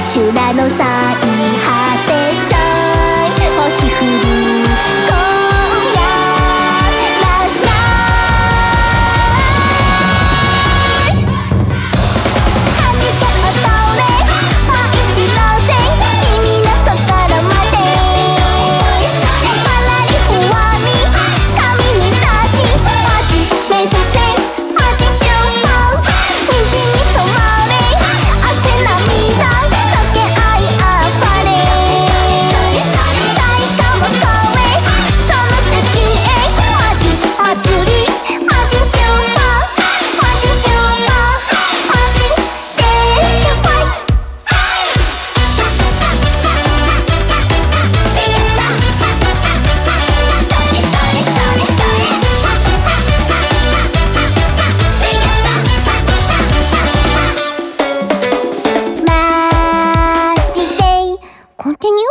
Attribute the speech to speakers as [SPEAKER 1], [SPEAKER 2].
[SPEAKER 1] 修羅の最果てシャイン星降る今夜ラストはじけ乙女毎日路線君のところまでパラリ不安に髪に出し始めさせマジ中盤虹に染まれ汗涙溶け合いあふれ最高を超えその先へマジ祭りマジ中盤マジ中盤マジでやばいマジでコンティニュー